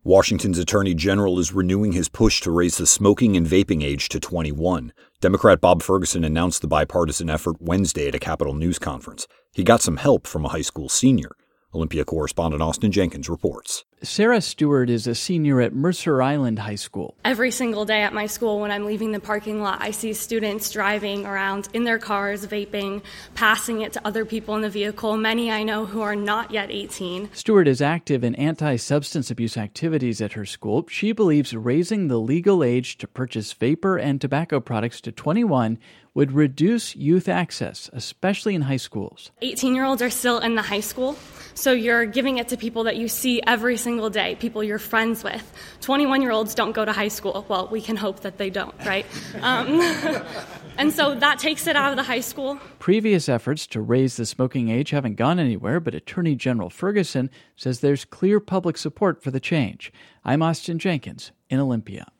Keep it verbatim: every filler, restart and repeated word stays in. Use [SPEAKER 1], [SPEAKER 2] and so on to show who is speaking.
[SPEAKER 1] Washington's Attorney General is renewing his push to raise the smoking and vaping age to twenty-one. Democrat Bob Ferguson announced the bipartisan effort Wednesday at a Capitol News conference. He got some help from a high school senior. Olympia correspondent Austin Jenkins reports.
[SPEAKER 2] Sarah Stewart is a senior at Mercer Island High School.
[SPEAKER 3] Every single day at my school when I'm leaving the parking lot, I see students driving around in their cars, vaping, passing it to other people in the vehicle, many I know who are not yet eighteen.
[SPEAKER 2] Stewart is active in anti-substance abuse activities at her school. She believes raising the legal age to purchase vapor and tobacco products to twenty-one would reduce youth access, especially in high schools.
[SPEAKER 3] eighteen-year-olds are still in the high school, so you're giving it to people that you see every single day, people you're friends with. twenty-one-year-olds don't go to high school. Well, we can hope that they don't, right? Um, and so that takes it out of the high school.
[SPEAKER 2] Previous efforts to raise the smoking age haven't gone anywhere, but Attorney General Ferguson says there's clear public support for the change. I'm Austin Jenkins in Olympia.